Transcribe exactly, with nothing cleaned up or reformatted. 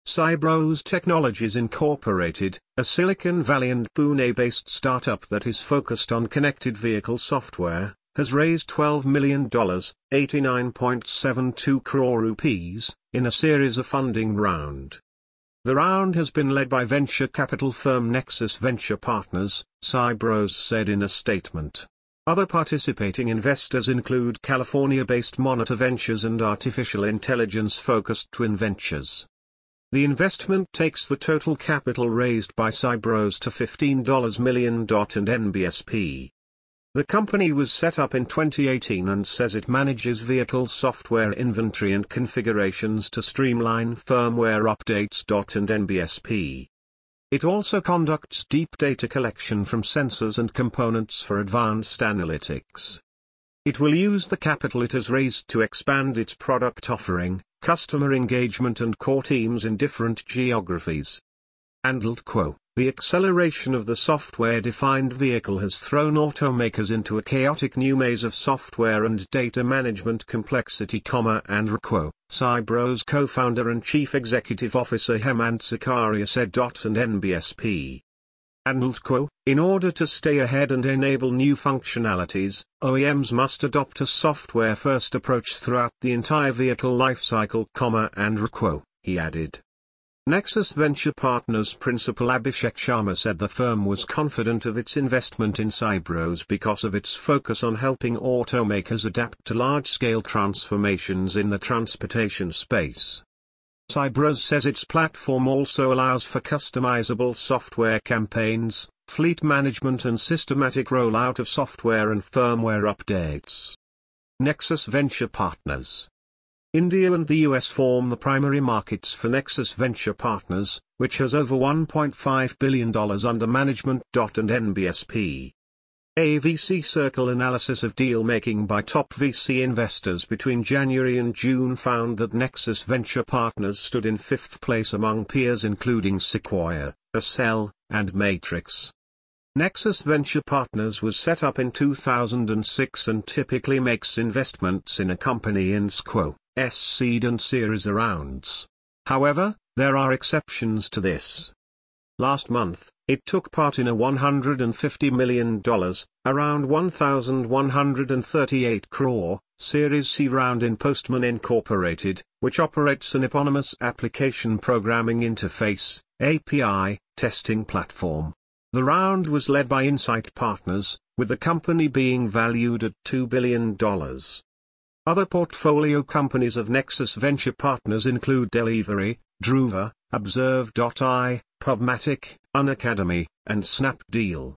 Cybros Technologies Incorporated, a Silicon Valley and Pune-based startup that is focused on connected vehicle software, has raised twelve million dollars, eighty-nine point seven two crore rupees, in a series of funding round. The round has been led by venture capital firm Nexus Venture Partners, Cybros said in a statement. Other participating investors include California-based Monitor Ventures and artificial intelligence-focused Twin Ventures. The investment takes the total capital raised by Cybros to fifteen million dollars and N B S P. The company was set up in twenty eighteen and says it manages vehicle software inventory and configurations to streamline firmware updates. And N B S P. It also conducts deep data collection from sensors and components for advanced analytics. It will use the capital it has raised to expand its product offering, customer engagement and core teams in different geographies. Andalco, the acceleration of the software-defined vehicle has thrown automakers into a chaotic new maze of software and data management complexity, and Andalco, Cybros co-founder and chief executive officer Hemant Sikaria said. And N B S P. Andalco, in order to stay ahead and enable new functionalities, O E Ms must adopt a software-first approach throughout the entire vehicle lifecycle, Andalco, he added. Nexus Venture Partners principal Abhishek Sharma said the firm was confident of its investment in Cybros because of its focus on helping automakers adapt to large-scale transformations in the transportation space. Cybros says its platform also allows for customizable software campaigns, fleet management and systematic rollout of software and firmware updates. Nexus Venture Partners. India and the U S form the primary markets for Nexus Venture Partners, which has over one point five billion dollars under management. And N B S P. A V C Circle analysis of deal-making by top V C investors between January and June found that Nexus Venture Partners stood in fifth place among peers including Sequoia, Accel, and Matrix. Nexus Venture Partners was set up in two thousand six and typically makes investments in a company in Squo. S seed and Series A rounds. However, there are exceptions to this. Last month, it took part in a one hundred fifty million dollars, around one thousand one hundred thirty-eight crore, Series C round in Postman Incorporated, which operates an eponymous application programming interface, A P I, testing platform. The round was led by Insight Partners, with the company being valued at two billion dollars. Other portfolio companies of Nexus Venture Partners include Delivery, Druva, Observe dot I, Pubmatic, Unacademy, and Snapdeal.